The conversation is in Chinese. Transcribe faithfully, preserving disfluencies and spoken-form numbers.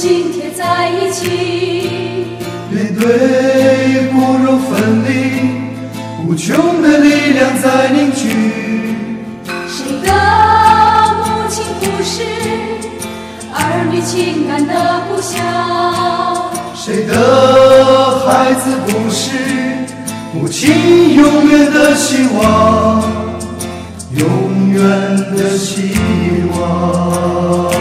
心贴在一起。 面对骨肉分离，无穷的力量在凝聚。 谁的母亲不是儿女情感的故乡？ 谁的孩子不是母亲永远的希望，永远的希望。